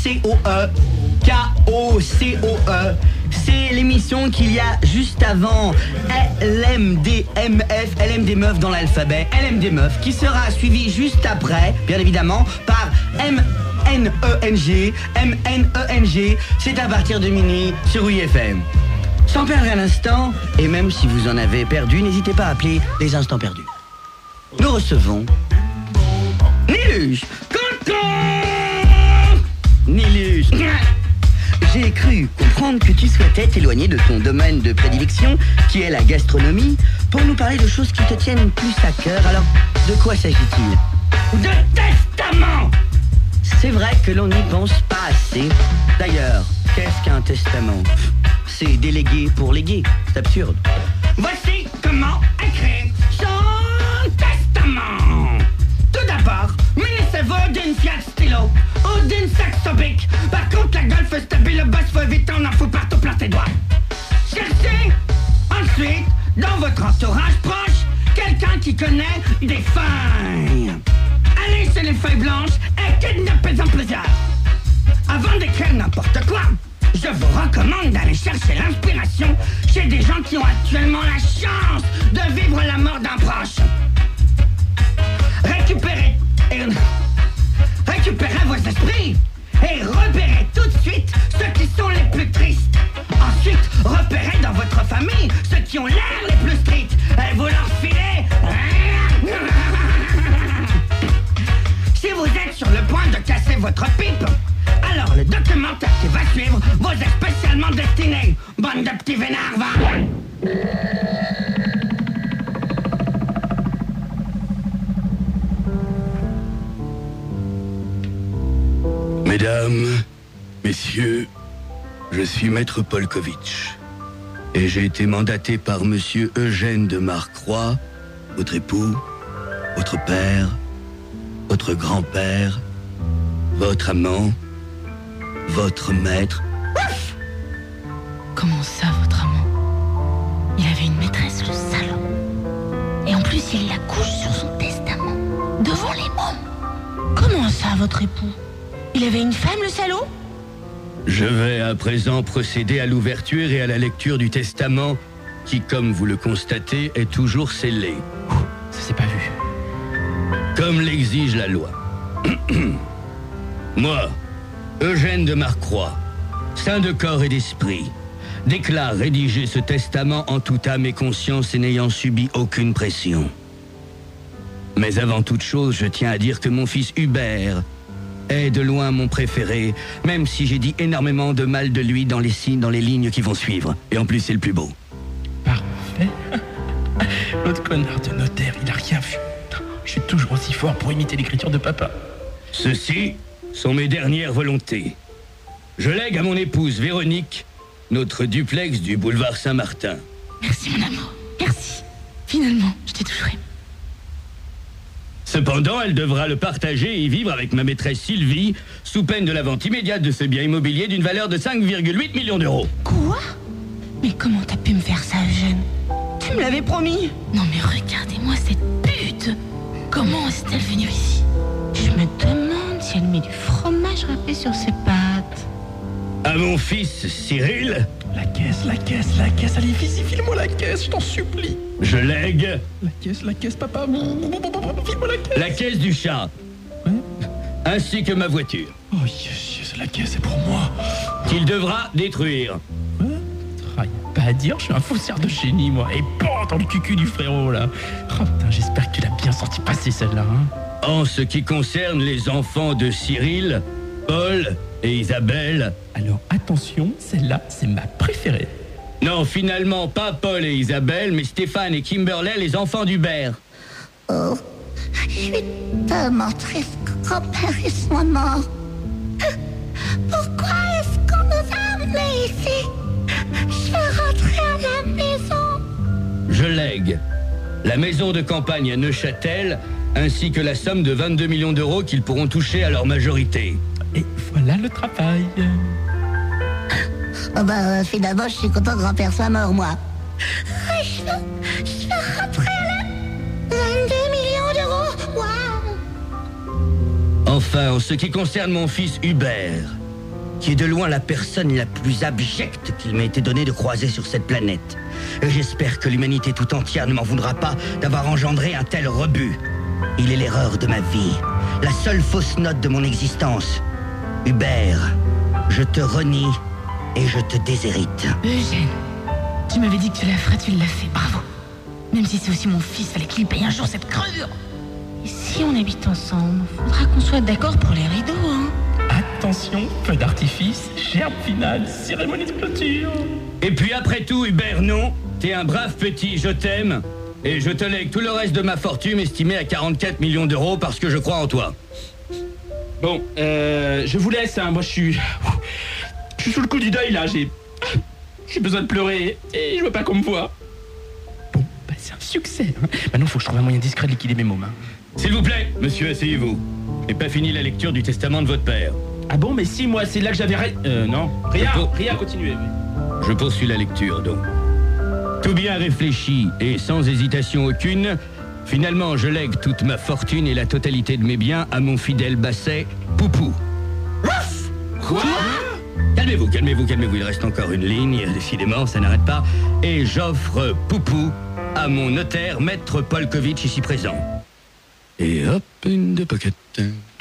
K-O-C-O-E. K-O-C-O-E. C'est l'émission qu'il y a juste avant LMDMF, LMD Meuf dans l'alphabet, LMD Meuf, qui sera suivi juste après, bien évidemment, par MNENG. C'est à partir de minuit sur WIFM. Sans perdre un instant, et même si vous en avez perdu, n'hésitez pas à appeler les instants perdus. Nous recevons Niluche. Niluche. J'ai cru comprendre que tu souhaitais t'éloigner de ton domaine de prédilection, qui est la gastronomie, pour nous parler de choses qui te tiennent plus à cœur. Alors, de quoi s'agit-il? De testament! C'est vrai que l'on n'y pense pas assez. D'ailleurs, qu'est-ce qu'un testament? C'est délégué pour léguer, c'est absurde. Voici comment écrire son testament. Tout d'abord, munissez-vous d'une Fiat Stylo ou d'une Saxo Bic. Par contre, la Golf stabile, le boss faut éviter, on en fout partout plein tes doigts. Cherchez ensuite, dans votre entourage proche, quelqu'un qui connaît des feuilles. Allez chez les feuilles blanches et kidnappez-en plusieurs. Avant d'écrire n'importe quoi, je vous recommande d'aller chercher l'inspiration chez des gens qui ont actuellement la chance de vivre la mort d'un proche. Récupérez vos esprits et repérez tout de suite ceux qui sont les plus tristes. Ensuite, repérez dans votre famille ceux qui ont l'air les plus street et vous leur filez. Si vous êtes sur le point de casser votre pipe, alors le documentaire qui va suivre vous est spécialement destiné. Bande de petits vénards, va! Mesdames, messieurs, je suis Maître Polkovitch et j'ai été mandaté par Monsieur Eugène de Marcroix, votre époux, votre père, votre grand-père, votre amant, votre maître. Comment ça, votre amant? Il avait une maîtresse, le salaud. Et en plus, il la couche sur son testament, devant les mômes. Comment ça, votre époux? Il avait une femme, le salaud? Je vais à présent procéder à l'ouverture et à la lecture du testament qui, comme vous le constatez, est toujours scellé. Ça s'est pas vu. Comme l'exige la loi. Moi, Eugène de Marcroix, saint de corps et d'esprit, déclare rédiger ce testament en toute âme et conscience et n'ayant subi aucune pression. Mais avant toute chose, je tiens à dire que mon fils Hubert est de loin mon préféré, même si j'ai dit énormément de mal de lui dans les signes, dans les lignes qui vont suivre. Et en plus, c'est le plus beau. Parfait. L'autre connard de notaire, il a rien vu. Je suis toujours aussi fort pour imiter l'écriture de papa. Ceci sont mes dernières volontés. Je lègue à mon épouse Véronique notre duplex du boulevard Saint-Martin. Merci, mon amour. Merci. Finalement, je t'ai toujours aimé. Cependant, elle devra le partager et y vivre avec ma maîtresse Sylvie, sous peine de la vente immédiate de ce bien immobilier d'une valeur de 5,8 millions d'euros. Quoi? Mais comment t'as pu me faire ça, Eugène? Tu me l'avais promis. Non mais regardez-moi cette pute. Comment est-elle venue ici? Je me demande si elle met du fromage râpé sur ses pâtes. À mon fils Cyril, La caisse, allez, vite, file-moi la caisse, je t'en supplie. je lègue La caisse, papa, file-moi la caisse. la caisse du chat, Ouais. ainsi que ma voiture, Oh yes, la caisse est pour moi. qu'il devra détruire. Ah, y a pas à dire, je suis un faussaire de génie, moi. Et bon, dans le cucu du frérot, là. Oh putain, j'espère que tu l'as bien senti passer, celle-là, hein. En ce qui concerne les enfants de Cyril, Paul et Isabelle... Alors, attention, celle-là, c'est ma préférée. Non, finalement, pas Paul et Isabelle, mais Stéphane et Kimberley, les enfants d'Hubert. Oh, je suis tellement triste que grand-père soit mort. Pourquoi est-ce qu'on nous a amenés ici? Je veux rentrer à la maison. Je lègue la maison de campagne à Neuchâtel, ainsi que la somme de 22 millions d'euros qu'ils pourront toucher à leur majorité. Et voilà le travail. Oh bah, finalement, je suis content que grand-père soit mort, moi. Je veux rentrer à la... 22 millions d'euros, waouh. Enfin, en ce qui concerne mon fils Hubert, qui est de loin la personne la plus abjecte qu'il m'ait été donné de croiser sur cette planète. Et j'espère que l'humanité tout entière ne m'en voudra pas d'avoir engendré un tel rebut. Il est l'erreur de ma vie, la seule fausse note de mon existence. Hubert, je te renie et je te déshérite. Eugène, tu m'avais dit que tu la ferais, tu l'as fait, bravo. Même si c'est aussi mon fils, fallait qu'il paye un jour cette crevure. Et si on habite ensemble, faudra qu'on soit d'accord pour les rideaux, hein. Attention, feu d'artifice, gerbe finale, cérémonie de clôture. Et puis après tout, Hubert, non, t'es un brave petit, je t'aime. Et je te lègue tout le reste de ma fortune estimée à 44 millions d'euros parce que je crois en toi. Bon, je vous laisse, hein. Moi je suis sous le coup du deuil là, j'ai besoin de pleurer et je veux pas qu'on me voie. Bon, bah c'est un succès, hein. Maintenant faut que je trouve un moyen discret de liquider mes mômes, hein. S'il vous plaît, monsieur, asseyez-vous. J'ai pas fini la lecture du testament de votre père. Ah bon, mais si, moi c'est là que j'avais... non, rien, continuez. Oui. Je poursuis la lecture, donc. Tout bien réfléchi et sans hésitation aucune, finalement je lègue toute ma fortune et la totalité de mes biens à mon fidèle basset, Poupou. Quoi ? Calmez-vous, il reste encore une ligne, décidément, ça n'arrête pas. Et j'offre Poupou à mon notaire, maître Polkovitch, ici présent. Et hop, in the pocket.